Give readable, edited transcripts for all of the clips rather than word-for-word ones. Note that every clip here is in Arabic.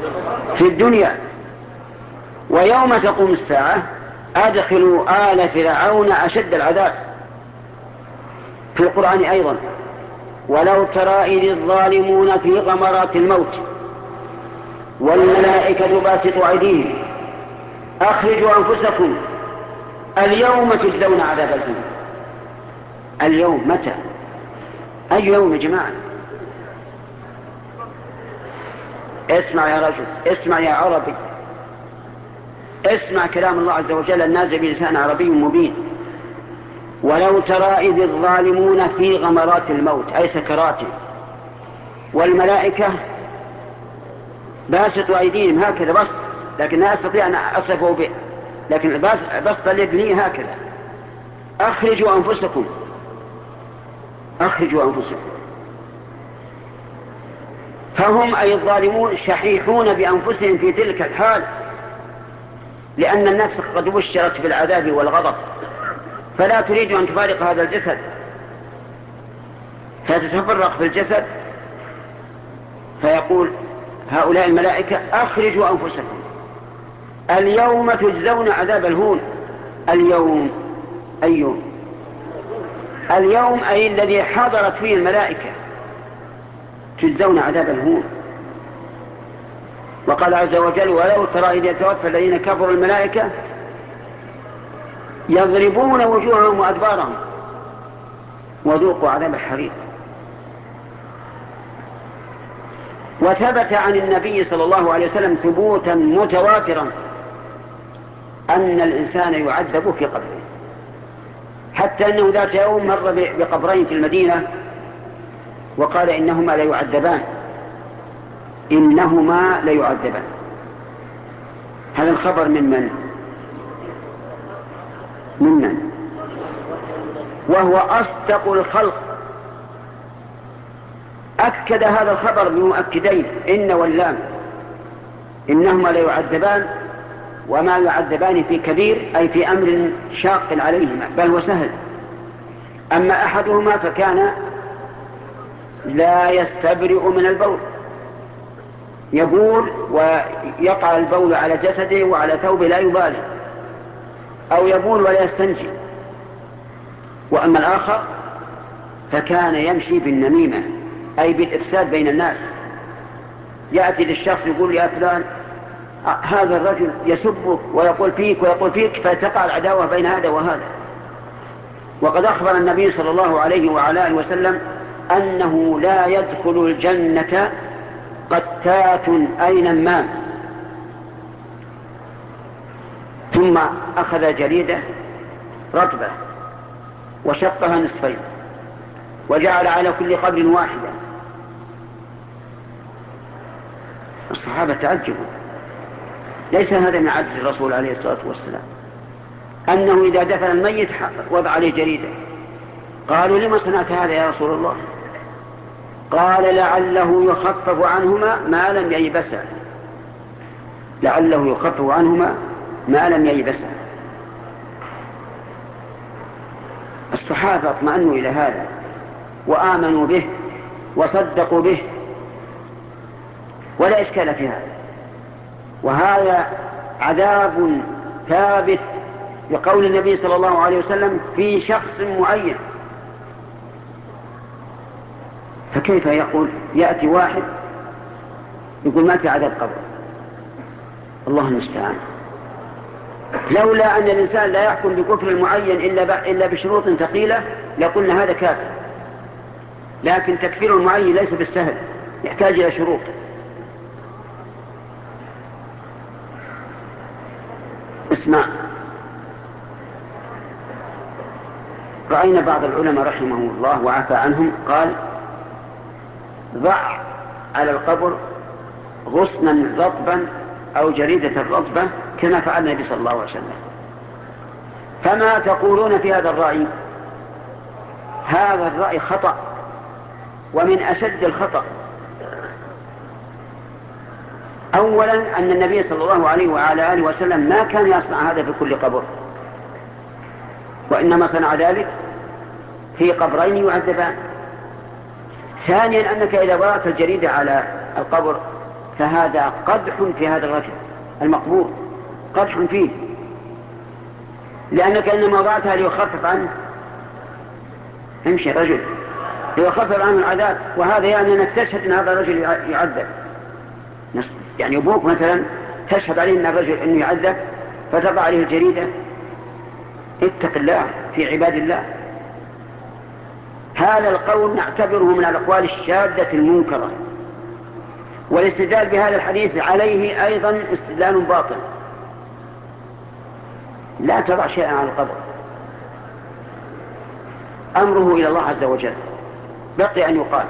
في الدنيا. ويوم تقوم الساعة أدخلوا آل فرعون أشد العذاب. في القرآن أيضا: ولو ترى إذ الظالمون في غمرات الموت والملائكة باسطوا أيديهم أخرجوا أنفسكم اليوم تجزون عذاب الهون. اليوم متى؟ أي يوم يا جماعة؟ اسمع يا رجل، اسمع يا عربي، اسمع كلام الله عز وجل النازل بلسان عربي مبين. ولو ترى إذ الظالمون في غمرات الموت أي سكراته والملائكة باسطوا أيديهم هكذا بسط، لكن لا أستطيع أن أصفه به، لكن بسط اليد لي هكذا: أخرجوا أنفسكم، أخرجوا أنفسكم. فهم أي الظالمون شحيحون بأنفسهم في تلك الحال، لأن النفس قد بشرت بالعذاب والغضب فلا تريد أن تفارق هذا الجسد فتتفرق في الجسد، فيقول هؤلاء الملائكة: أخرجوا أنفسكم اليوم تجزون عذاب الهون. اليوم أي يوم؟ اليوم أي الذي حضرت فيه الملائكة تجزون عذاب الهون. وقال عز وجل: ولو ترى إذ يتوفى الذين كفروا الملائكة يضربون وجوههم وأدبارهم وذوقوا عذاب الحريق. وثبت عن النبي صلى الله عليه وسلم ثبوتا متواترا أن الإنسان يعذب في قبره، حتى أنه ذات يوم مر بقبرين في المدينة وقال: إنهما ليعذبان، إنهما ليعذبان. هذا الخبر من وهو أصدق الخلق. أكد هذا الخبر بمؤكدين: إن واللام، إنهما ليعذبان، وما يعذبان في كبير أي في أمر شاق عليهما، بل هو سهل. أما أحدهما فكان لا يستبرئ من البول، يبول ويقع البول على جسده وعلى ثوبه لا يبالي، أو يبول ولا يستنجي. وأما الآخر فكان يمشي بالنميمة أي بالإفساد بين الناس، يأتي للشخص يقول: يا فلان هذا الرجل يسبك ويقول فيك ويقول فيك، فتقع العداوة بين هذا وهذا. وقد أخبر النبي صلى الله عليه وعلى آله وسلم أنه لا يدخل الجنة قتات أي نمام. ثم أخذ جريدة رطبة وشقها نصفين وجعل على كل قبر واحدة. الصحابة تعجبوا: ليس هذا من عادة الرسول عليه الصلاة والسلام أنه إذا دفن الميت وضع عليه جريدة؟ قالوا: لما صنعت هذا يا رسول الله؟ قال: لعله يخفف عنهما ما لم ييبسا، لعله يخفف عنهما ما لم ييبسا. الصحابة اطمأنوا إلى هذا وآمنوا به وصدقوا به، ولا إشكال في هذا. وهذا عذاب ثابت لقول النبي صلى الله عليه وسلم في شخص معين، فكيف يقول يأتي واحد يقول ما في عذاب قبر؟ الله المستعان. لولا أن الإنسان لا يحكم بكفر المعين إلا بشروط ثقيلة لقلنا هذا كافر، لكن تكفير المعين ليس بالسهل، يحتاج إلى شروط. اسمع، رأينا بعض العلماء رحمهم الله وعفى عنهم قال: ضع على القبر غصنا رطبا أو جريدة رطبة كما فعل النبي صلى الله عليه وسلم. فما تقولون في هذا الرأي؟ هذا الرأي خطأ، ومن أشد الخطأ. أولا أن النبي صلى الله عليه وعلى آله وسلم ما كان يصنع هذا في كل قبر، وإنما صنع ذلك في قبرين يعذبان. ثانيا أنك إذا وضعت الجريدة على القبر فهذا قدح في هذا الرجل المقبور، قدح فيه، لأنك إنما وضعتها ليخفف عنه. امشي رجل، ليخفف عنه العذاب، وهذا يعني أنك تشهد أن هذا الرجل يعذب. يعني أبوك مثلا تشهد عليه أن الرجل أنه يعذب فتضع عليه الجريدة. اتق الله في عباد الله. هذا القول نعتبره من الأقوال الشاذة المنكرة، والاستدلال بهذا الحديث عليه أيضا استدلال باطل. لا تضع شيئا على القبر، أمره إلى الله عز وجل. بقي أن يقال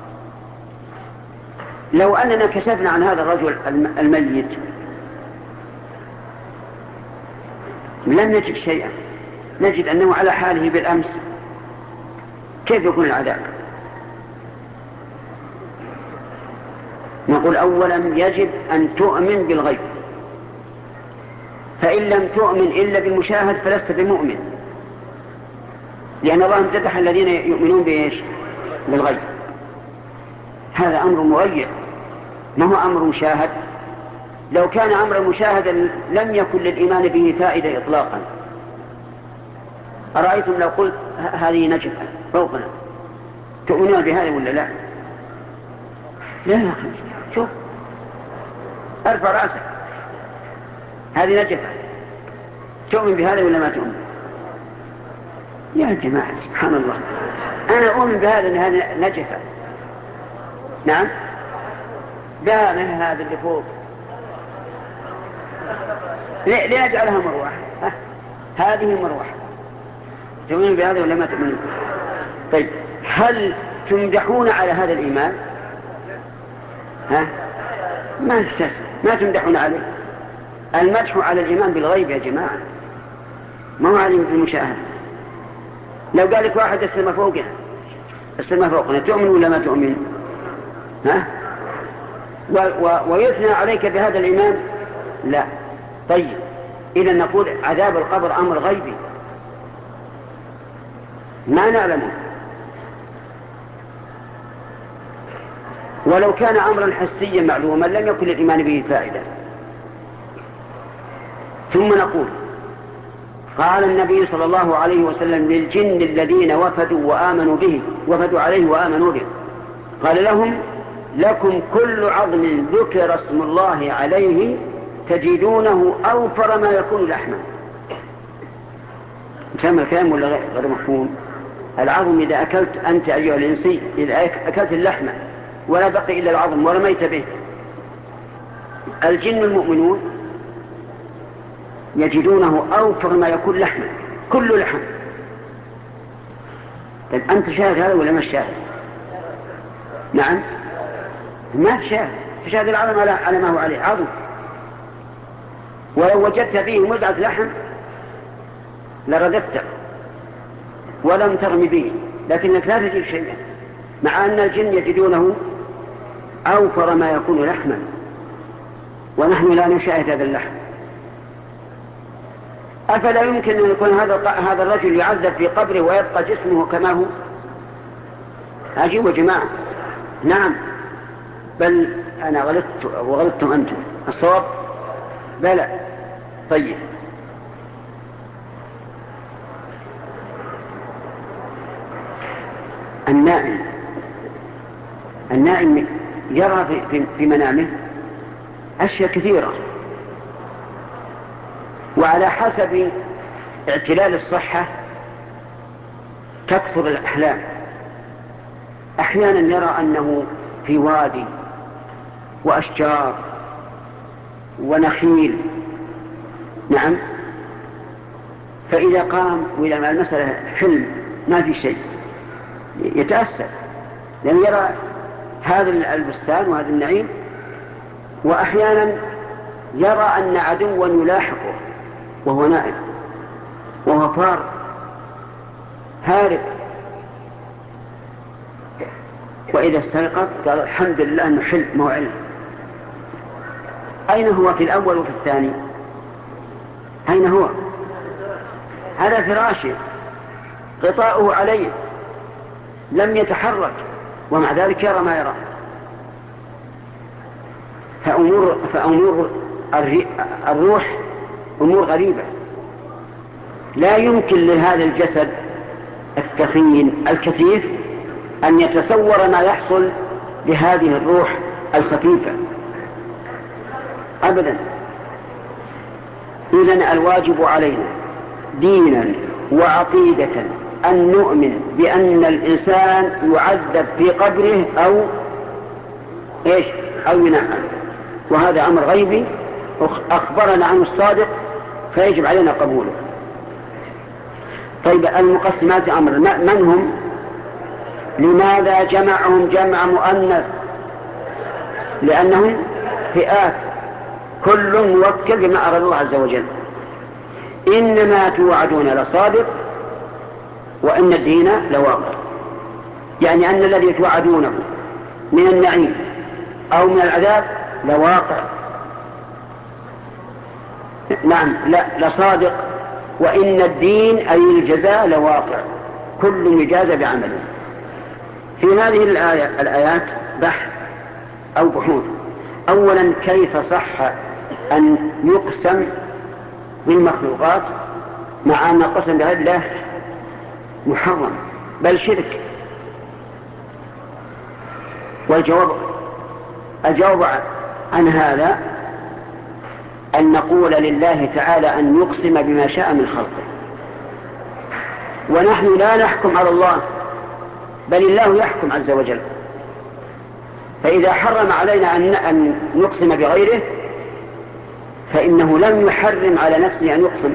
لو أننا كشفنا عن هذا الرجل الميت لم نجد شيئا، نجد أنه على حاله بالأمس، كيف يكون العذاب؟ نقول أولا يجب أن تؤمن بالغيب، فإن لم تؤمن إلا بالمشاهد فلست بمؤمن، لأن الله امتدح الذين يؤمنون بالغيب. هذا أمر مغير، ما هو أمر مشاهد. لو كان أمر مشاهدا لم يكن للإيمان به فائدة إطلاقا. أرأيتم لو قلت هذه نجفة فوقنا، تؤمنون بهذا ولا لا؟ لا يا أخي، شوف ارفع رأسك، هذه نجفة، تؤمن بهذا ولا ما تؤمن؟ يا جماعة سبحان الله، أنا أؤمن بهذا أن هذا نجفة. نعم، لا ما هذا اللي فوق، لنجعلها مروحة. هذه مروحة، تؤمن بهذا ولا ما تؤمن؟ طيب، هل تمدحون على هذا الإيمان؟ ما تمدحون عليه. المدح على الإيمان بالغيب يا جماعة، ما هو عليهم بالمشاهدة. لو قال لك واحد السماء فوقنا، السماء فوقنا، تؤمن ولا ما تؤمن؟ ويثنى عليك بهذا الإيمان؟ لا. طيب، إذا نقول عذاب القبر أمر غيبي ما نعلمه. ولو كان أمرا حسيا معلوما لم يكن للإيمان به فائدة. ثم نقول قال النبي صلى الله عليه وسلم للجن الذين وفدوا عليه وآمنوا به، قال لهم: لكم كل عظم ذكر اسم الله عليه تجدونه أوفر ما يكون لحما. فهم الكلام ولا غير مفهوم؟ العظم إذا أكلت أنت أيها الإنسي، إذا أكلت اللحم ولا بقي إلا العظم ورميت به، الجن المؤمنون يجدونه أوفر ما يكون لحما، كل لحم. طيب أنت شاهد هذا ولا ما شاهد؟ نعم، ما شاهد. تشاهد العظم على ما هو عليه، عظم. ولو وجدت فيه مزعة لحم لرددت ولم ترمي به، لكنك لا تجد شيئا، مع أن الجن يجدونه أوفر ما يكون لحما، ونحن لا نشاهد هذا اللحم. أفلا يمكن أن يكون هذا الرجل يعذب في قبره ويبقى جسمه كما هو؟ عجيب يا جماعة. نعم، بل أنا غلطت وغلطتم أنتم. الصواب بلى. طيب، النائم يرى في منامه أشياء كثيرة، وعلى حسب اعتلال الصحة تكثر الأحلام. أحيانا يرى أنه في وادي وأشجار ونخيل، نعم، فإذا قام وإلى ما المسألة حلم ما في شيء يتأسف، لأن يرى هذا البستان وهذا النعيم. وأحيانا يرى أن عدوا يلاحقه وهو نائم، وهو فار هارب، وإذا استيقظ قال الحمد لله أنه حلم ما هو علم. أين هو في الأول وفي الثاني؟ أين هو؟ على فراشه، غطاؤه عليه، لم يتحرك، ومع ذلك يرى ما يرى. فأمور الروح أمور غريبة، لا يمكن لهذا الجسد الثخين الكثيف أن يتصور ما يحصل لهذه الروح الخفيفة أبدا. إذن الواجب علينا دينا وعقيدة أن نؤمن بأن الإنسان يعذب في قبره أو ينعم، وهذا أمر غيبي أخبرنا عنه الصادق فيجب علينا قبوله. طيب المقسمات أمر من هم؟ لماذا جمعهم جمع مؤنث؟ لأنهم فئات كل موكل بما أراد الله عز وجل. إنما توعدون لصادق وإن الدين لواقع، يعني أن الذي توعدونه من النعيم أو من العذاب لواقع. نعم، لا لصادق، وإن الدين أي الجزاء لواقع، كل يجازى بعمله. في هذه الآيات بحث أو بحوث. أولا، كيف صح أن يقسم بالمخلوقات مع أن القسم بغير الله محرم بل شرك؟ الجواب عن هذا أن نقول لله تعالى أن يقسم بما شاء من خلقه، ونحن لا نحكم على الله بل الله يحكم عز وجل. فإذا حرم علينا أن نقسم بغيره فإنه لم يحرم على نفسه أن يقسم،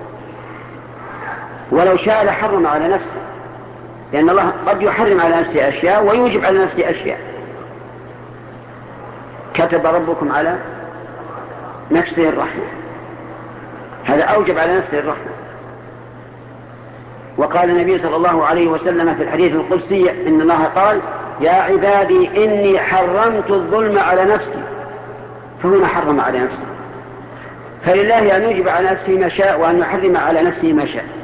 ولو شاء لحرم على نفسه، لأن الله قد يحرم على نفسه أشياء ويوجب على نفسه أشياء. كتب ربكم على نفسه الرحمة، هذا أوجب على نفسه الرحمة. وقال النبي صلى الله عليه وسلم في الحديث القدسي إن الله قال: يا عبادي إني حرمت الظلم على نفسي، فهنا حرم على نفسه. فلله أن يوجب على نفسه ما شاء وأن يحرم على نفسه ما شاء.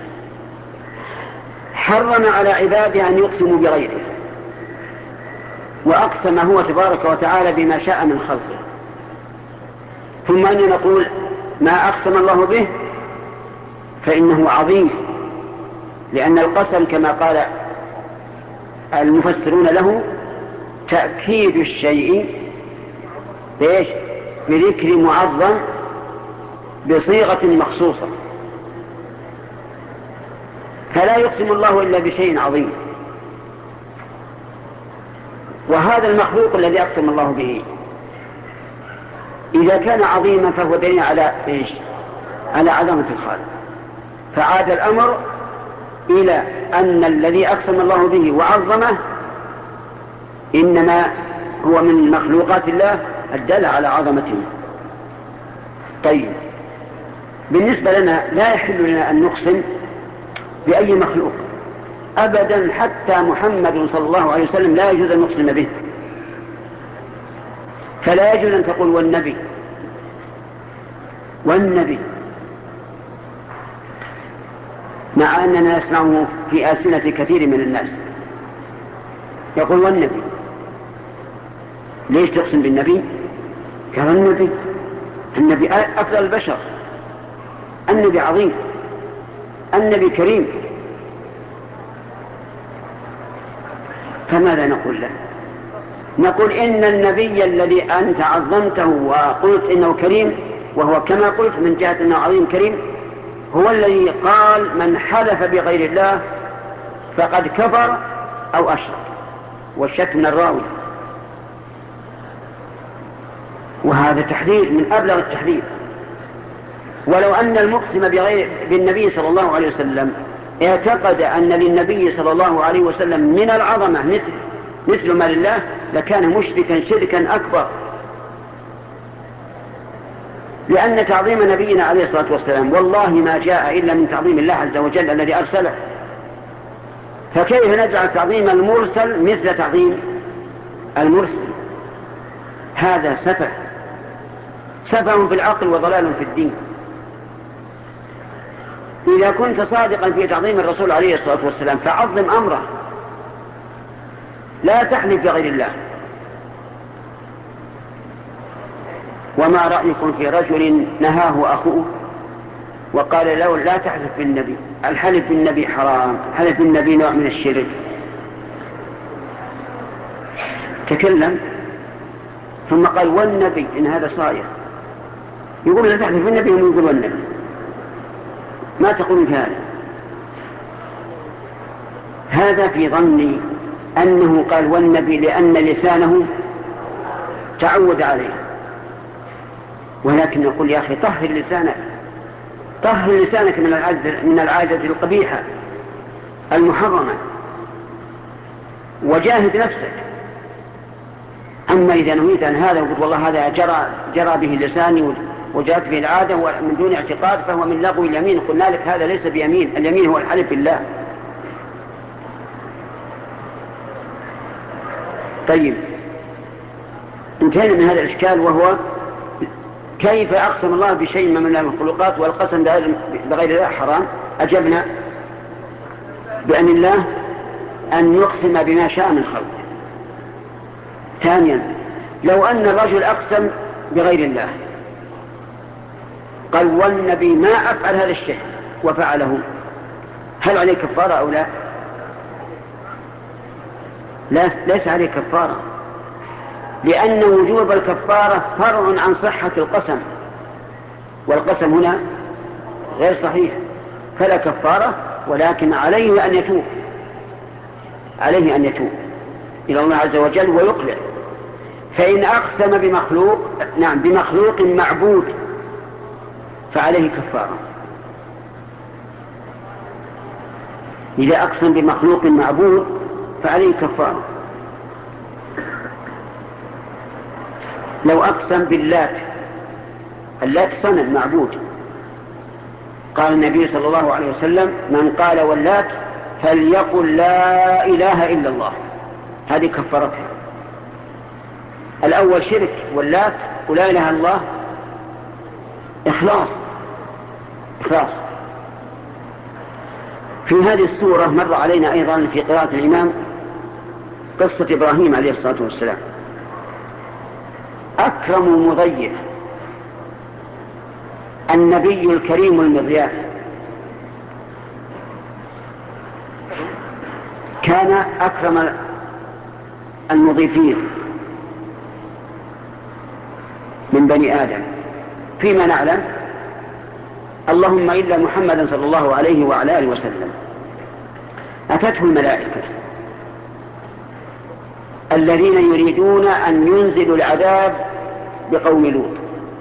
حرم على عباده أن يقسموا بغيره، وأقسم هو تبارك وتعالى بما شاء من خلقه. ثم أن نقول ما أقسم الله به فإنه عظيم، لأن القسم كما قال المفسرون له تأكيد الشيء بذكر معظم بصيغة مخصوصة، فلا يقسم الله إلا بشيء عظيم. وهذا المخلوق الذي أقسم الله به إذا كان عظيما فهو دليل على عظمة الخالق. فعاد الأمر إلى أن الذي أقسم الله به وعظمه إنما هو من مخلوقات الله الدالة على عظمته. طيب، بالنسبة لنا لا يحل لنا أن نقسم بأي مخلوق أبدا، حتى محمد صلى الله عليه وسلم لا يجوز أن نقسم به. فلا يجوز أن تقول والنبي مع أننا نسمعه في ألسنة كثير من الناس يقول والنبي. ليش تقسم بالنبي؟ قال النبي أفضل البشر، النبي عظيم، النبي كريم. فماذا نقول له؟ نقول إن النبي الذي أنت عظمته وقلت إنه كريم، وهو كما قلت من جهة أنه عظيم كريم، هو الذي قال من حلف بغير الله فقد كفر أو أشرك، والشك من الراوي. وهذا تحذير من أبلغ التحذير. ولو أن المقسم بالنبي صلى الله عليه وسلم اعتقد أن للنبي صلى الله عليه وسلم من العظمة مثل ما لله لكان مشركا شركا أكبر، لأن تعظيم نبينا عليه الصلاة والسلام والله ما جاء إلا من تعظيم الله عز وجل الذي أرسله. فكيف نجعل تعظيم المرسل مثل تعظيم المرسل؟ هذا سفه في العقل وضلال في الدين. إذا كنت صادقا في تعظيم الرسول عليه الصلاة والسلام فعظم أمره، لا تحلف بغير الله. وما رأيكم في رجل نهاه أخوه وقال له لا تحلف بالنبي، الحلف بالنبي حرام، الحلف بالنبي نوع من الشرك. تكلم ثم قال والنبي إن هذا صاير، يقول لا تحلف بالنبي ويقول والنبي، ما تقول في هذا؟ هذا في ظني أنه قال والنبي لأن لسانه تعود عليه، ولكن نقول يا أخي طهر لسانك، طهر لسانك من العادة القبيحة المحرمة، وجاهد نفسك. أما إذا نهيت عن هذا وقلت والله هذا جرى به لساني وجاءت به العادة ومن دون اعتقاد فهو من لغو اليمين، قلنا لك هذا ليس بيمين، اليمين هو الحلف بالله. طيب انتهينا من هذا الإشكال، وهو كيف أقسم الله بشيء من المخلوقات والقسم بغير الله حرام؟ أجبنا بأن الله أن يقسم بما شاء من خلقه. ثانيا لو أن الرجل أقسم بغير الله قال والنبي ما أفعل هذا الشيء وفعله، هل عليه كفارة أو لا؟ ليس عليه كفارة، لأن وجوب الكفارة فرع عن صحة القسم، والقسم هنا غير صحيح، فلا كفارة، ولكن عليه أن يتوب، عليه أن يتوب إلى الله عز وجل ويقلع. فإن أقسم بمخلوق معبود فعليه كفارة. إذا أقسم بمخلوق معبود فعليه كفارة. لو أقسم باللات، اللات صنم معبود، قال النبي صلى الله عليه وسلم من قال واللات فليقل لا إله إلا الله، هذه كفارتها. الأول شرك واللات، ولا إله إلا الله إخلاص. في هذه السورة مر علينا أيضا في قراءة الإمام قصة إبراهيم عليه الصلاة والسلام، أكرم مضيف، النبي الكريم المضياف، كان أكرم المضيفين من بني آدم فيما نعلم، اللهم إلا محمدا صلى الله عليه وعلى آله وسلم. أتته الملائكة الذين يريدون أن ينزلوا العذاب بقوم لوط،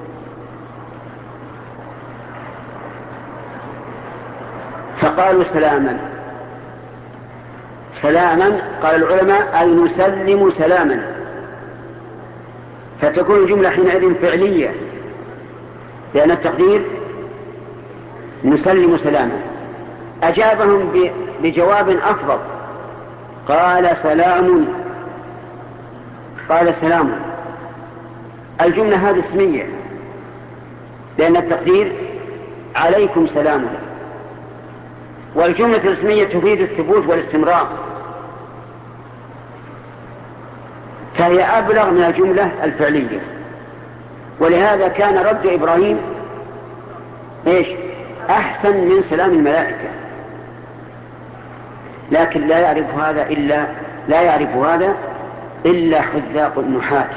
فقالوا سلاما. سلاما قال العلماء أي نسلم سلاما، فتكون الجملة حينئذ فعلية، لأن التقدير نسلم سلاما. أجابهم بجواب أفضل، قال سلام، قال سلام. الجملة هذه اسمية، لأن التقدير عليكم سلام، والجملة الاسمية تفيد الثبوت والاستمرار، فهي أبلغ من الجملة الفعلية. ولهذا كان رد إبراهيم أحسن من سلام الملائكة، لكن لا يعرف هذا إلا حذاق النحاة،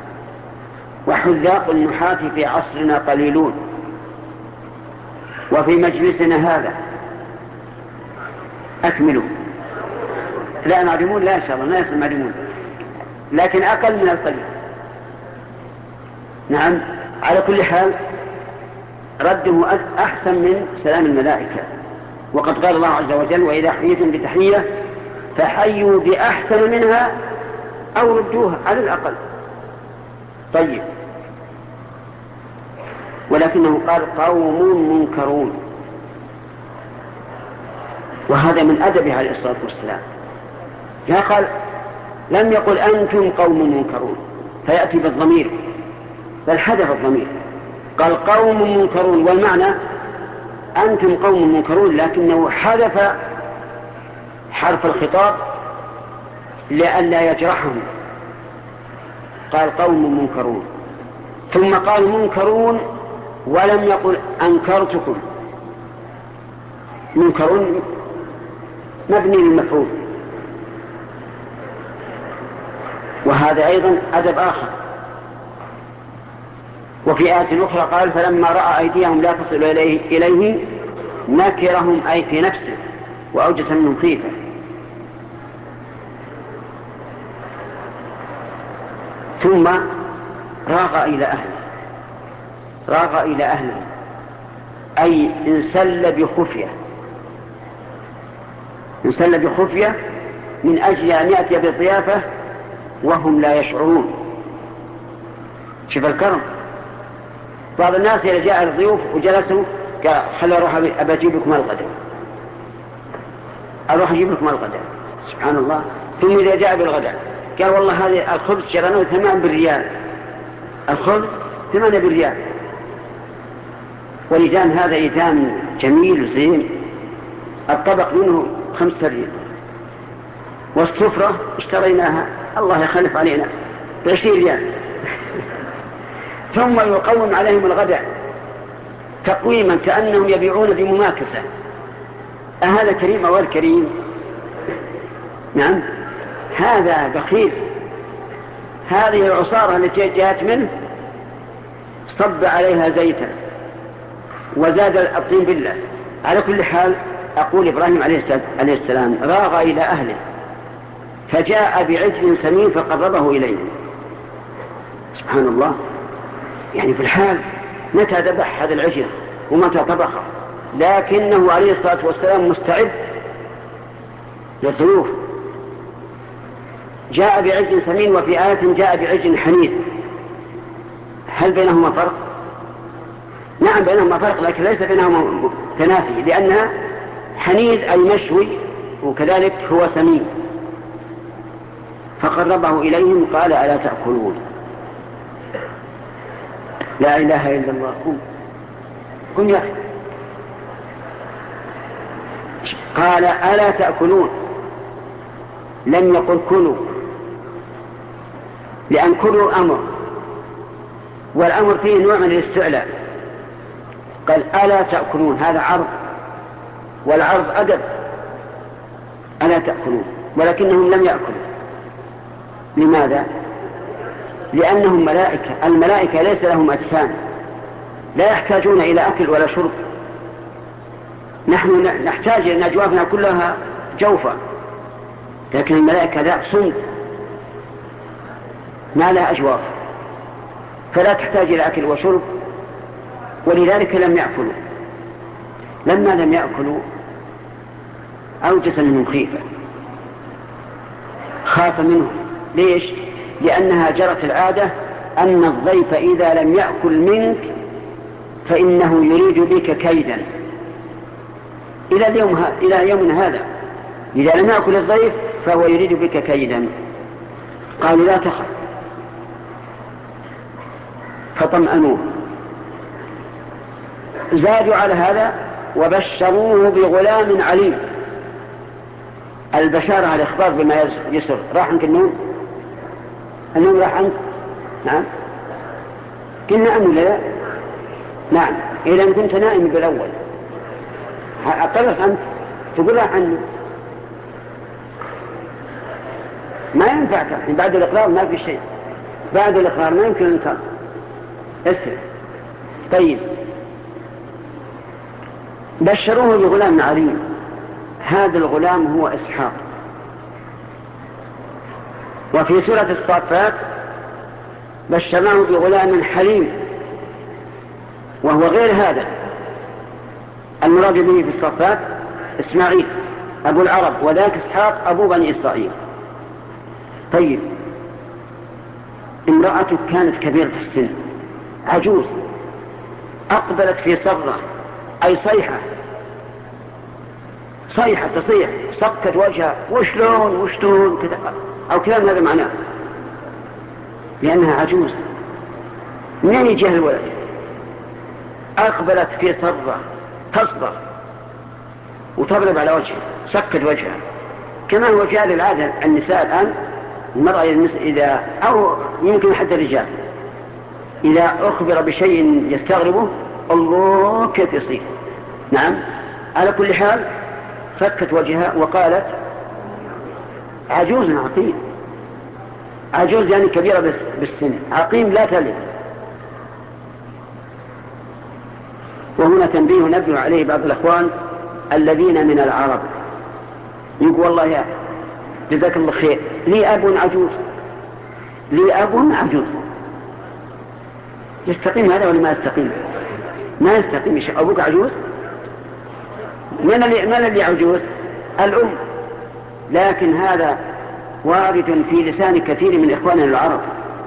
وحذاق النحاة في عصرنا قليلون، وفي مجلسنا هذا أكملوا، لا معلمون، لا إن شاء الله ما يصل معلمون، لكن أقل من القليل. نعم، على كل حال رده أحسن من سلام الملائكة، وقد قال الله عز وجل وإذا حييتم بتحية فحيوا بأحسن منها أو ردوها على الأقل. طيب، ولكنه قال قوم منكرون، وهذا من أدبه عليه الصلاة والسلام، لا قال، لم يقل أنتم قوم منكرون فيأتي بالضمير، بل حذف الضمير، قال قوم منكرون، والمعنى أنتم قوم منكرون، لكنه حذف حرف الخطاب لئلا يجرحهم، قال قوم منكرون. ثم قال منكرون ولم يقل أنكرتكم. منكرون مبني للمفعول، وهذا أيضا أدب آخر. وفي آية أخرى قال فلما رأى أيديهم لا تصل إليه نكرهم أي في نفسه وأوجس منهم خيفة. ثم راغ إلى أهله. راغ إلى أهله أي انسل بخفية، انسل بخفية من أجل أن يأتي بضيافة وهم لا يشعرون. شوف الكرم. بعض الناس إذا جاء الضيوف وجلسوا قال خلي أروح أبى أجيب لكم الغداء، أروح أجيب لكم الغداء. سبحان الله. ثم إذا جاء بالغداء قال والله هذه الخبز شرناه 8 بالريال، الخبز 8 بالريال. والإدام هذا إدام جميل وزين، الطبق منه 5 ريال، والسفرة اشتريناها الله يخلف علينا ب20 ريال. ثم يقوم عليهم الغداء تقويما كأنهم يبيعون بمماكسة. أهذا كريم أو الكريم؟ نعم، هذا بخيل. هذه العصارة التي جاءت منه صب عليها زيتا وزاد الطين بالله. على كل حال أقول إبراهيم عليه السلام راغ إلى أهله فجاء بعجل سمين فقربه إليهم. سبحان الله. يعني في الحال متى ذبح هذا العجل ومتى طبخه، لكنه عليه الصلاة والسلام مستعد للضيوف. جاء بعجل سمين، وفي آية جاء بعجل حنيذ. هل بينهما فرق؟ نعم بينهما فرق، لكن ليس بينهما تنافي، لأنها حنيذ أي مشوي وكذلك هو سمين. فقربه إليهم قال ألا تأكلون؟ لا إله إلا الله. قم يا أخي. قال ألا تأكلون، لم يقل كلوا، لأن كلوا أمر، والأمر فيه نوع من الاستعلاء. قال ألا تأكلون، هذا عرض، والعرض أدب. ألا تأكلون، ولكنهم لم يأكلوا. لماذا؟ لأنهم ملائكة. الملائكة ليس لهم أجسام، لا يحتاجون إلى أكل ولا شرب. نحن نحتاج أن أجوافنا كلها جوفة، لكن الملائكة لا، صمت، ما لها أجواف، فلا تحتاج إلى أكل وشرب، ولذلك لم يأكلوا. لما لم يأكلوا أوجس منهم خيفة، خاف منهم. ليش؟ لأنها جرت العادة أن الضيف إذا لم يأكل منك فإنه يريد بك كيدا. إلى يومنا هذا إذا لم يأكل الضيف فهو يريد بك كيدا. قالوا لا تخف، فطمأنوه. زادوا على هذا وبشروه بغلام عليم. البشارة على الإخبار بما يسر. راح عنك النوم؟ النوم راح عنك؟ نعم قلنا أم لا؟ نعم. إذا كنت نائم بالأول أقرر أنت تقول راح عني، ما ينفعك. بعد الإقرار ما في شيء، بعد الإقرار ما يمكن الإنكار. اسهل. طيب، بشروه بغلام عليم. هذا الغلام هو إسحاق. وفي سورة الصافات بشرناه بغلام حليم، وهو غير هذا. المراد به في الصافات إسماعيل أبو العرب، وذاك إسحاق أبو بني إسرائيل. طيب، امرأته كانت كبيرة السن، عجوز، أقبلت في صرة أي صيحة تصيح، صكت وجهها وشلون كذا أو كلام هذا معناه، لأنها عجوز. منين يجيها الولد؟ أقبلت في صرة تصرخ وتضرب على وجهها، سكت وجهها، كما هو جاء للعادة النساء الآن. المرأة إذا أو يمكن حتى الرجال إذا أخبر بشيء يستغربه الله كيف يصير. نعم. على كل حال صكت وجهها وقالت عجوز عقيم. عجوز يعني كبيرة بالسن، عقيم لا تلد. وهنا تنبيه نبه عليه بعض الأخوان الذين من العرب، يقول والله يا جزاك الله خير لي أب عجوز، لي أب عجوز. يستقيم هذا ولا ما يستقيم؟ ما يستقيم. أبوك عجوز؟ من اللي عجوز؟ الأم. لكن هذا وارد في لسان كثير من إخواننا العرب،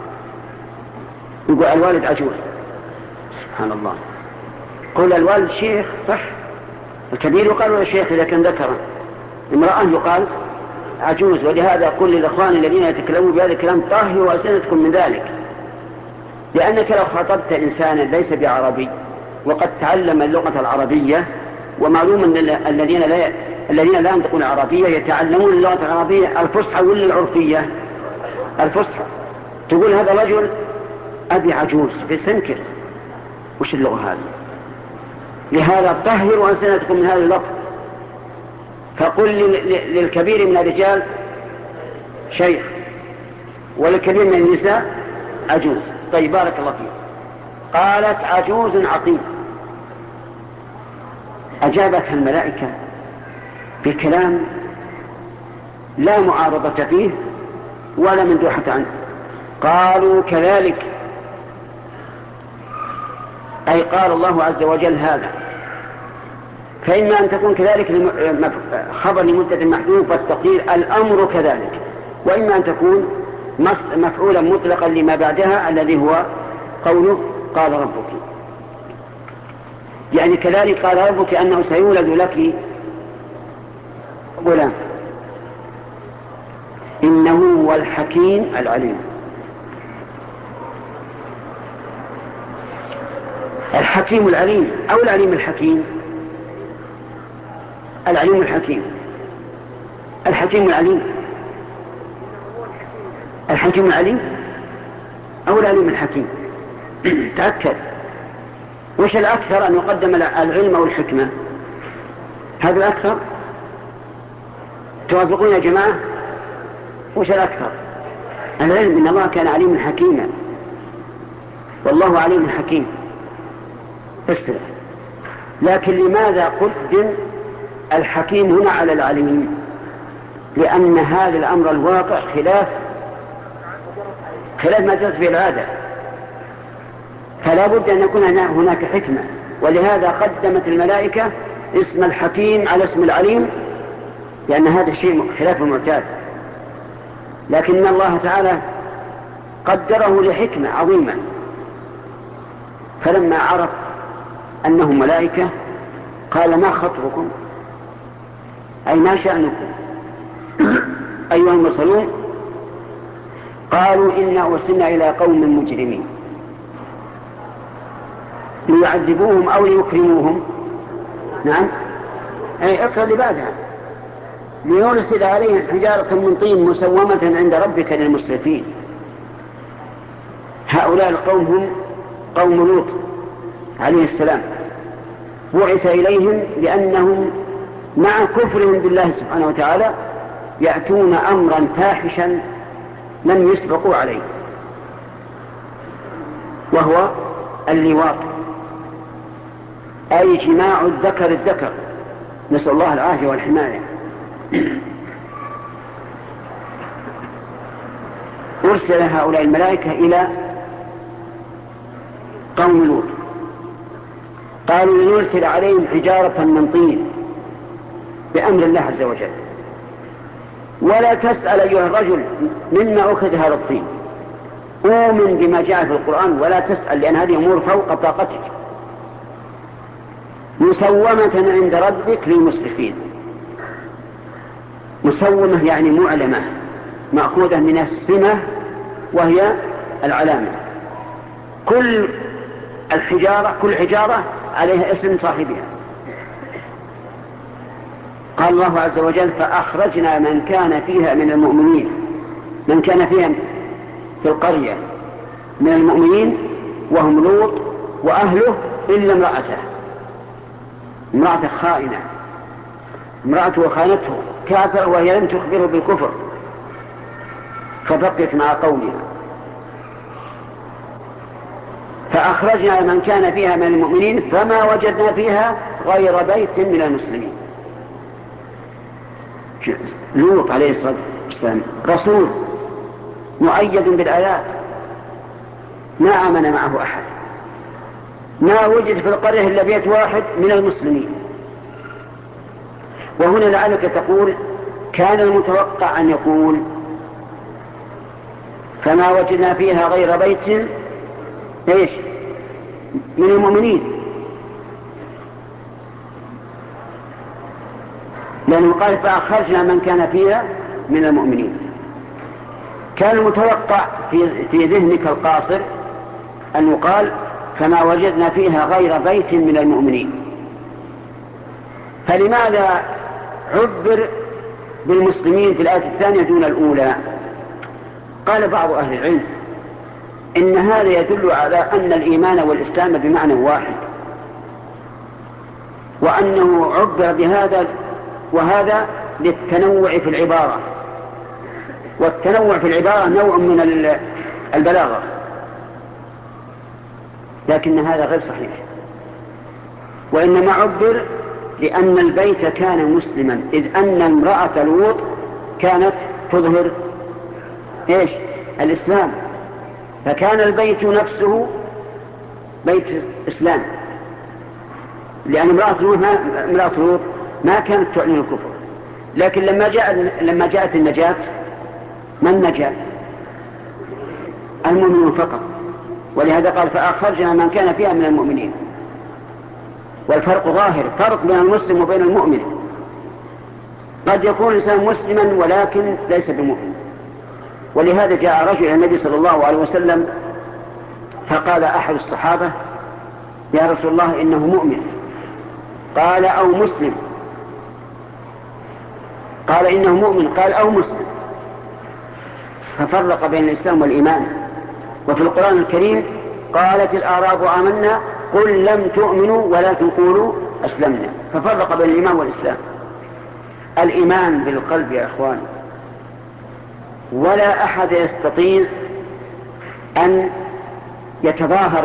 يقول الوالد عجوز. سبحان الله. قل الوالد شيخ صح، الكبير يقال ولا شيخ إذا كان ذكرا، امرأة يقال عجوز. ولهذا قل للإخوان الذين يتكلمون بهذا الكلام طهروا ألسنتكم من ذلك، لأنك لو خاطبت إنسانا ليس بعربي وقد تعلم اللغة العربية، ومعلوم أن الذين لا ينطقون العربية يتعلمون اللغة العربية الفصحى ولا العرفية؟ الفصحى. تقول هذا رجل أبي عجوز، بيستنكر وش اللغة هذه؟ لهذا طهروا ألسنتكم من هذا اللفظ. فقل للكبير من الرجال شيخ، وللكبير من النساء عجوز. طيب بارك الله فيك. قالت عجوز عقيم. أجابتها الملائكة بكلام لا معارضة فيه ولا مندوحة عنه. قالوا كذلك، أي قال الله عز وجل هذا. فإما أن تكون كذلك خبر لمدة محذوف والتقدير الأمر كذلك، وإما أن تكون مفعولا مطلقا لما بعدها الذي هو قوله قال ربك. يعني كذلك قال ربك أنه سيولد لك غلام إنه هو الحكيم العليم. الحكيم العليم أو العليم الحكيم؟ العليم الحكيم. الحكيم العليم. الحكيم العليم أو العليم الحكيم؟ تأكد. وش الأكثر أن يقدم العلم أو الحكمة؟ هذا الأكثر. توافقون يا جماعة؟ وش الأكثر؟ العلم. إن الله كان عليما حكيما، والله عليم حكيم. بس لكن لماذا قدم الحكيم هنا على العليم؟ لأن هذا الأمر الواقع خلاف ما جرت به العادة، فلا بد أن يكون هناك حكمة. ولهذا قدمت الملائكة اسم الحكيم على اسم العليم، لأن هذا الشيء خلاف المعتاد. لكن الله تعالى قدره لحكمة عظيمة. فلما عرف أنهم ملائكة قال ما خطبكم، أي ما شأنكم أيها المرسلون؟ قالوا إنا أرسلنا إلى قوم مجرمين ليعذبوهم أو ليكرموهم. نعم، أي اقرأ اللي بعدها. ليرسل عليهم حجارة من طين مسومة عند ربك للمسرفين. هؤلاء القوم هم قوم لوط عليه السلام، بعث إليهم لأنهم مع كفرهم بالله سبحانه وتعالى يأتون أمرا فاحشا لم يسبقوا عليه، وهو اللواط، أي جماع الذكر الذكر، نسأل الله العافية والحماية. أرسل هؤلاء الملائكة إلى قوم لوط، قالوا لنرسل عليهم حجارة من طين بأمر الله عز وجل، ولا تسأل أيها الرجل مما أخذ هذا الطين، أؤمن بما جاء في القرآن ولا تسأل، لأن هذه أمور فوق طاقتك. مسومة عند ربك للمسرفين. مسومة يعني معلمة، مأخوذة من السمة وهي العلامة. كل حجارة عليها اسم صاحبها. قال الله عز وجل فأخرجنا من كان فيها من المؤمنين، من كان فيها في القرية من المؤمنين وهم لوط وأهله إلا امرأته خائنة، امرأته خانته كافر وهي لم تخبره بالكفر فبقيت مع قومها. فأخرجنا من كان فيها من المؤمنين فما وجدنا فيها غير بيت من المسلمين. لوط عليه الصلاة والسلام رسول مؤيد بالآيات، ما آمن معه أحد، ما وجد في القرية إلا بيت واحد من المسلمين. وهنا لعلك تقول كان المتوقع أن يقول فما وجدنا فيها غير بيت إيش من المؤمنين، لأنه قال فأخرجنا من كان فيها من المؤمنين. كان المتوقع في ذهنك القاصر أن يقال فما وجدنا فيها غير بيت من المؤمنين. فلماذا عبر بالمسلمين في الآية الثانية دون الأولى؟ قال بعض أهل العلم إن هذا يدل على أن الإيمان والإسلام بمعنى واحد، وأنه عبر بهذا وهذا للتنوع في العبارة، والتنوع في العبارة نوع من البلاغة، لكن هذا غير صحيح. وإنما عبر لأن البيت كان مسلما، إذ أن امرأة لوط كانت تظهر إيش الإسلام، فكان البيت نفسه بيت إسلام، لأن امرأة لوط ما كانت تعلن الكفر. لكن لما جاءت النجاة، من نجا؟ المؤمنون فقط، ولهذا قال فأخرجنا من كان فيها من المؤمنين. والفرق ظاهر، فرق بين المسلم وبين المؤمن. قد يكون الإنسان مسلما ولكن ليس بمؤمن. ولهذا جاء رجل إلى النبي صلى الله عليه وسلم فقال أحد الصحابة يا رسول الله إنه مؤمن، قال أو مسلم، قال إنه مؤمن، قال أو مسلم، ففرق بين الإسلام والإيمان. وفي القرآن الكريم قالت الأعراب آمنا قل لم تؤمنوا ولكن قولوا أسلمنا، ففرق بين الإيمان والإسلام. الإيمان بالقلب يا إخوان، ولا أحد يستطيع أن يتظاهر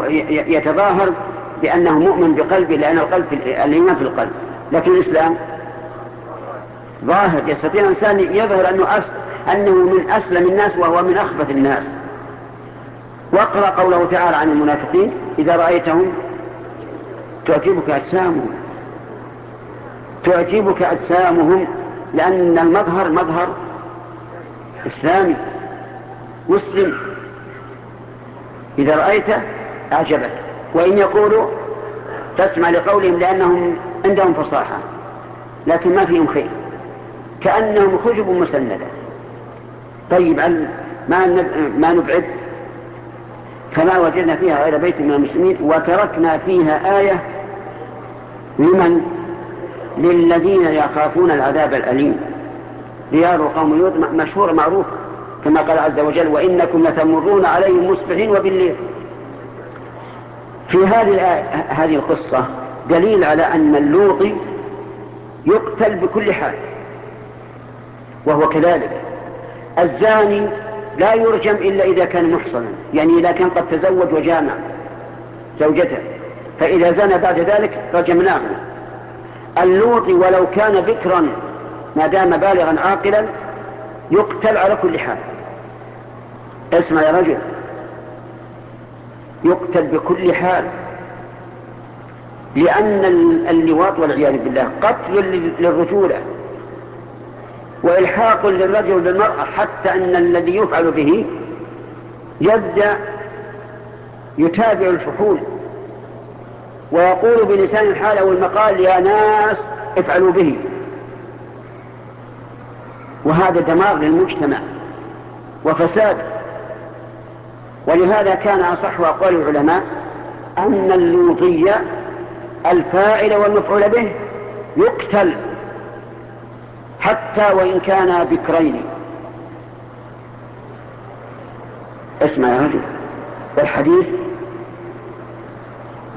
بأنه مؤمن بقلبه، لأن الإيمان في القلب، لكن الإسلام ظاهر. يستطيع الإنسان يظهر أنه من أسلم الناس وهو من أخبث الناس. واقرأ قوله تعالى عن المنافقين إذا رأيتهم تعجبك أجسامهم، لأن المظهر مظهر إسلامي مسلم، إذا رأيته أعجبك. وإن يقولوا تسمع لقولهم لأنهم عندهم فصاحة لكن ما فيهم خير، كأنهم خشب مسندة. طيب ما نبعد. فما وجدنا فيها غير بيت من المسلمين وتركنا فيها آية للذين يخافون العذاب الأليم. ديار قوم لوط مشهورة معروفة، كما قال عز وجل وإنكم لتمرون عليهم مصبحين وبالليل. في هذه القصة دليل على أن اللوطي يقتل بكل حال، وهو كذلك. الزاني لا يرجم إلا إذا كان محصنا، يعني إذا كان قد تزوج وجامع زوجته، فإذا زنى بعد ذلك رجمناه. اللوطي ولو كان بكرا ما دام بالغا عاقلا يقتل على كل حال. اسمع يا رجل، يقتل بكل حال، لأن اللواط والعياذ بالله قتل للرجولة وإلحاق للرجل بالمرأة، حتى أن الذي يفعل به يبدأ يتابع الفحول ويقول بلسان الحال أو المقال يا ناس افعلوا به. وهذا دمار للمجتمع وفساد. ولهذا كان أصح أقوال العلماء أن اللوطي الفاعل والمفعول به يقتل حتى وإن كان بكرين. اسمع يا رجل، والحديث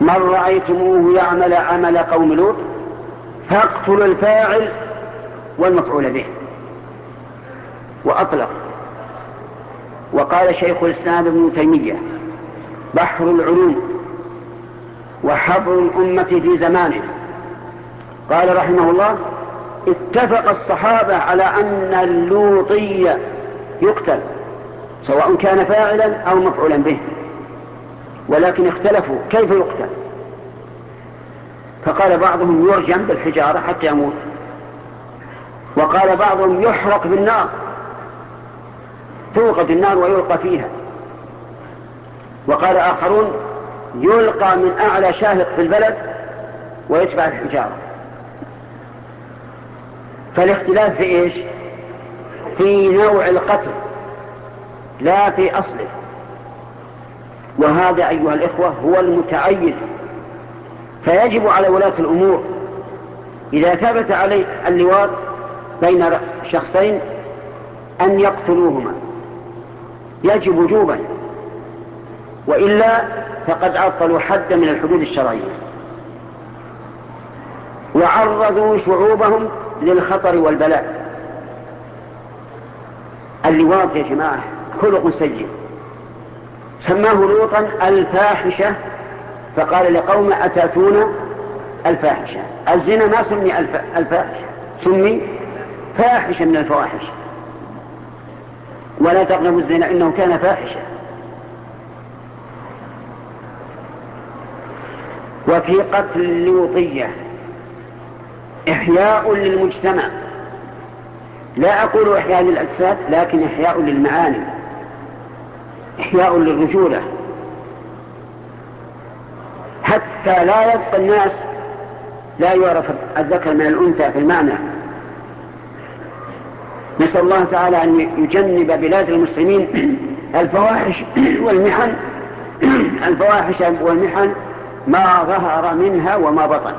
من رأيتموه يعمل عمل قوم لوط فاقتلوا الفاعل والمفعول به. وأطلق. وقال شيخ الإسلام ابن تيمية بحر العلوم وحبر الأمة في زمانه، قال رحمه الله: اتفق الصحابة على أن اللوطي يقتل سواء كان فاعلا أو مفعولا به، ولكن اختلفوا كيف يقتل، فقال بعضهم يرجم بالحجارة حتى يموت، وقال بعضهم يحرق بالنار، توقد النار ويلقى فيها، وقال آخرون يلقى من أعلى شاهق في البلد ويتبع الحجارة. فالاختلاف في إيش؟ في نوع القتل لا في أصله. وهذا أيها الإخوة هو المتعين، فيجب على ولاة الأمور إذا ثبت عليه اللواط بين شخصين أن يقتلوهما، يجب وجوبا، وإلا فقد عطلوا حدا من الحدود الشرعية وعرضوا شعوبهم للخطر والبلاء. اللواط يا جماعة خلق سيء، سماه لوطا الفاحشة، فقال لقوم أتأتون الفاحشة. الزنا ما سمي الفاحشة، سمي فاحشة من الفواحش. ولا تقربوا الزنا إنه كان فاحشة. وفي قتل اللوطية إحياء للمجتمع، لا أقول إحياء للأجساد لكن إحياء للمعاني، إحياء للرجولة، حتى لا يبقى الناس لا يعرف الذكر من الأنثى في المعنى. نسأل الله تعالى أن يجنب بلاد المسلمين الفواحش والمحن الفواحش والمحن ما ظهر منها وما بطن.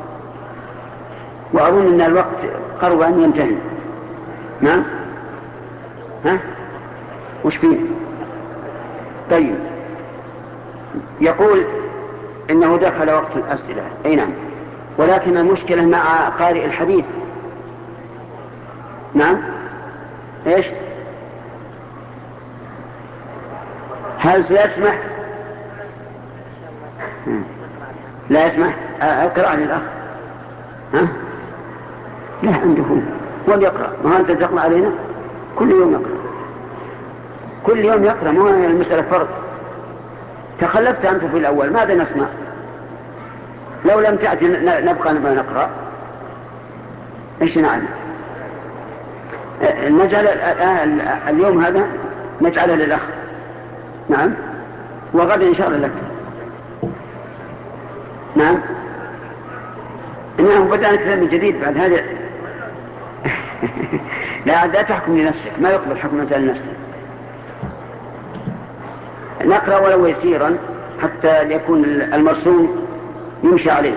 وأظن أن الوقت قرب أن ينتهي. نعم، ها وش فيه؟ طيب، يقول إنه دخل وقت الأسئلة. أي نعم، ولكن المشكلة مع قارئ الحديث. نعم، إيش؟ هل سيسمح؟ لا يسمح. أقرأ للأخ. ها؟ لا عنده هو اللي يقرأ، ما أنت تقرأ علينا كل يوم يقرأ، كل يوم يقرأ، ما هي المسألة فرض. تخلفت أنت في الأول، ماذا نسمع؟ لو لم تأتي نبقى ما نقرأ. إيش نعمل؟ نجعل اليوم هذا نجعله للأخ. نعم، وغدا إن شاء الله لك. نعم، إنه بدأنا كلام من جديد بعد هذا. لا تحكم لنفسك، ما يقبل حكم الإنسان لنفسه. نقرأ ولو يسيرا حتى يكون المرسوم يمشي عليه.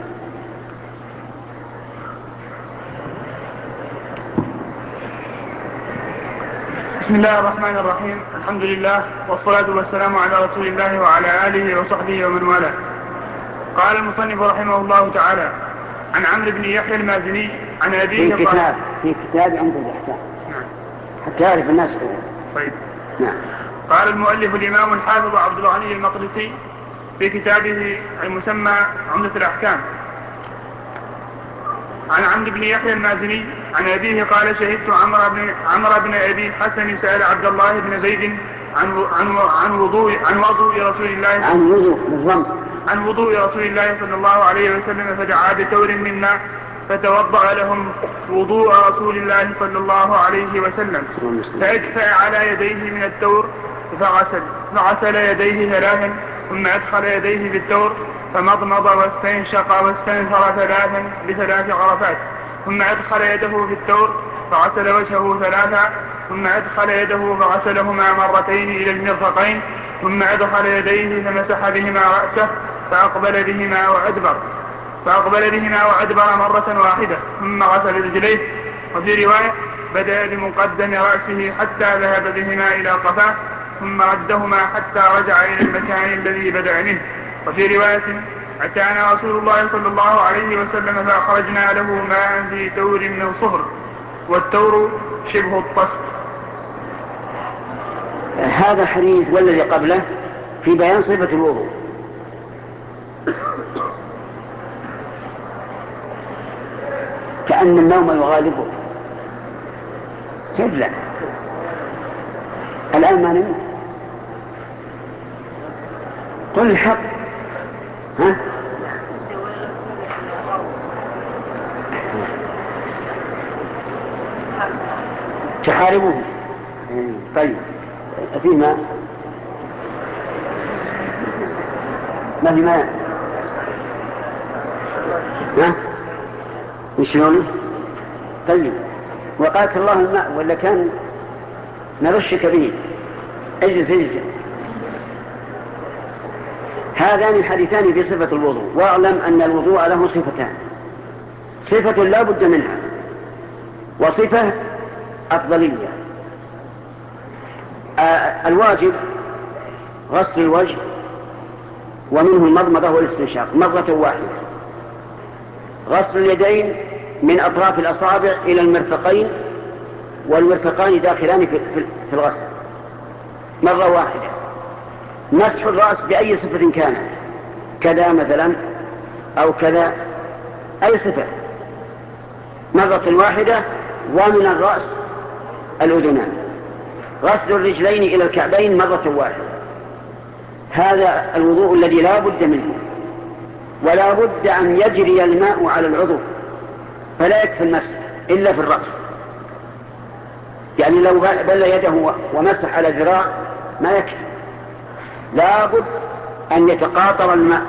بسم الله الرحمن الرحيم. الحمد لله والصلاة والسلام على رسول الله وعلى آله وصحبه ومن والاه. قال المصنف رحمه الله تعالى: عن عمرو بن يحيى المازني عن أبيه في كتاب عمدة الأحكام. نعم. حتى يعرف الناس. طيب. نعم. قال المؤلف الإمام الحافظ عبد الغني المقدسي في كتابه المسمى عمدة الأحكام عن عمرو بن يحيى المازني عن أبيه قال: شهدت عمرو بن أبي حسن سأل عبد الله بن زيد عن وضوء رسول الله صلى الله عليه وسلم، فدعا بتور من ماء فتوضأ لهم وضوء رسول الله صلى الله عليه وسلم، فأكفأ على يديه من التور فغسل يديه ثلاثا، ثم أدخل يديه في التور فمضمض واستنشق واستنثر ثلاثا بثلاث غرفات، ثم أدخل يده في التور فغسل وجهه ثلاثا، ثم أدخل يده فغسلهما مرتين إلى المرفقين، ثم أدخل يديه فمسح بهما رأسه فأقبل بهما وأدبر مرة واحدة، ثم غسل رجليه. وفي رواية: بدأ بمقدم رأسه حتى ذهب بهما إلى قفاه، ثم ردهما حتى رجع إلى المكان الذي بدأ منه، وفي رواية أتانا رسول الله صلى الله عليه وسلم فأخرجنا له ماء في تور من صهر، والتور شبه الطست. هذا الحديث والذي قبله في بيان صفة الوضوء، كأن النوم يغالبه. كيف لا؟ الآن ما نمت، قل الحق. ها؟ تحاربه. طيب في ماء؟ ما في ماء؟ ها؟ شلون؟ طيب وقاك الله الماء، ولا كان نرشك به. اجلس اجلس. هذان الحديثان في صفة الوضوء. واعلم أن الوضوء له صفتان: صفة لا بد منها، وصفة أفضلية. الواجب غسل الوجه، ومنه المضمضة والاستنشاق مرة واحدة. غسل اليدين من أطراف الأصابع إلى المرفقين، والمرفقان داخلان في الغسل مرة واحدة. مسح الرأس بأي صفة كانت، كذا مثلا أو كذا، أي صفة، مرة واحدة. ومن الرأس الأذنان. غسل الرجلين إلى الكعبين مرة واحدة. هذا الوضوء الذي لا بد منه، ولا بد أن يجري الماء على العضو، فلا يكفي المسح إلا في الرأس. يعني لو بل يده ومسح على ذراع ما يكفي، لا بد أن يتقاطر الماء.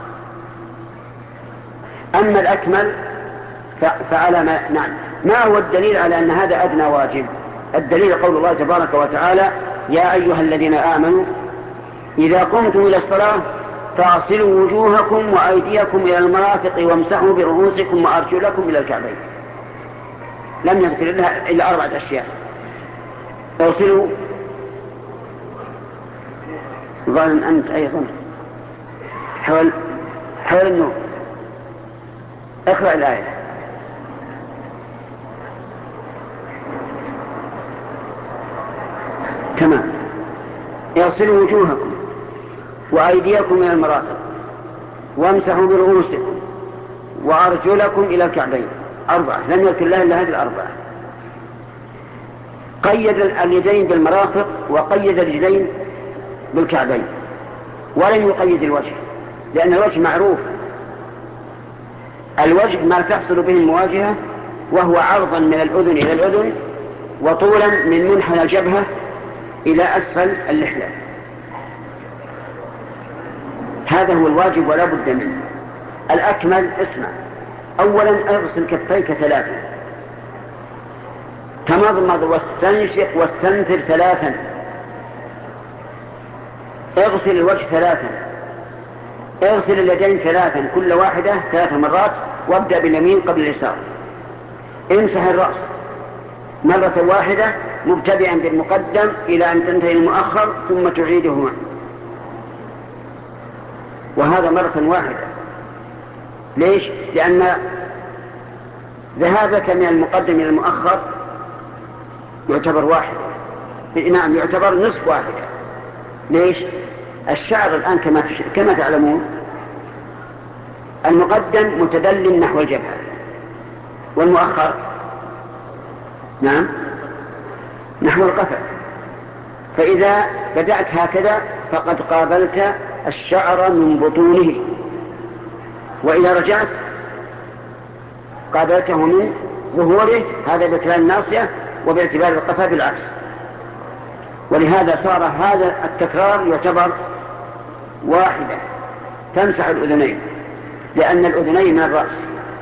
أما الأكمل فعلى ما هو الدليل على أن هذا أدنى واجب؟ الدليل قول الله تبارك وتعالى: يا أيها الذين آمنوا إذا قمتم إلى الصلاة فاغسلوا وجوهكم وأيديكم إلى المرافق وامسحوا برؤوسكم وأرجلكم إلى الكعبين. لم يذكر إلا 4 أشياء: اغسلوا. ظن أنت أيضا حول النور. اقرأ الآية. تمام. اغسلوا وجوهكم وأيديكم إلى المرافق وامسحوا برؤوسكم وأرجلكم إلى الكعبين. 4. لم يذكر الله إلا هذه 4. قيد اليدين بالمرافق وقيد الرجلين بالكعبين، ولم يقيد الوجه، لأن الوجه معروف. الوجه ما تحصل به المواجهة، وهو عرضا من الأذن إلى الأذن، وطولا من منحنى الجبهة إلى أسفل اللحية. هذا هو الواجب ولا بد منه. الأكمل اسمع: أولا اغسل كفيك 3، تمضمض واستنشق واستنثر 3، اغسل الوجه 3، اغسل اليدين 3، كل واحدة 3 مرات، وابدأ باليمين قبل اليسار. امسح الرأس مرة واحدة مبتدئا بالمقدم إلى أن تنتهي المؤخر، ثم تعيدهما، وهذا مرة واحدة. ليش؟ لأن ذهابك من المقدم إلى المؤخر يعتبر واحد، نعم يعتبر نصف واحدة. ليش؟ الشعر الآن كما تعلمون المقدم متدل نحو الجبهة، والمؤخر نعم نحو القفا. فإذا بدأت هكذا فقد قابلت الشعر من بطونه، وإذا رجعت قابلته من ظهوره، هذا باعتبار الناصية، وباعتبار القفا بالعكس. ولهذا صار هذا التكرار يعتبر واحدة. تمسح الأذنين لأن الأذنين من الرأس.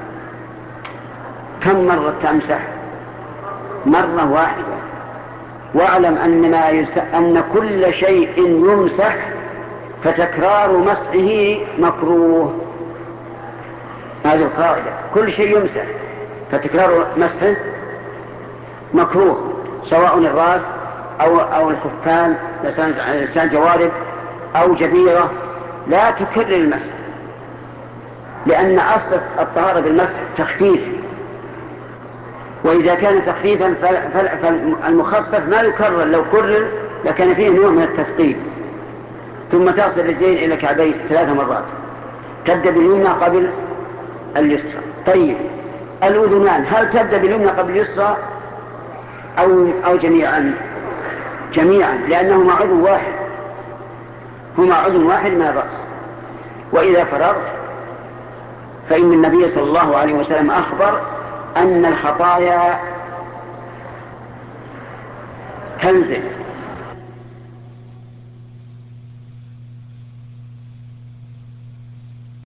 كم مرة تمسح؟ مرة واحدة. واعلم أن كل شيء يمسح فتكرار مسحه مكروه. هذه القاعدة: كل شيء يمسح فتكرار مسحه مكروه، سواء الرأس أو الخفان، لسان جوارب، أو جبيرة، لا تكرر المسح، لأن أصل الطهارة بالمسح تخفيف، وإذا كان تخفيفا فالمخفف ما يكرر، لو كرر لكان فيه نوع من التثقيل. ثم تغسل الرجلين إلى الكعبين 3 مرات، تبدأ باليمنى قبل اليسرى. طيب الأذنان هل تبدأ باليمنى قبل اليسرى أو جميعا؟ جميعا، لأنهما عضو واحد، هما عضو واحد من الرأس. وإذا فرغت فإن النبي صلى الله عليه وسلم أخبر أن الخطايا تنزل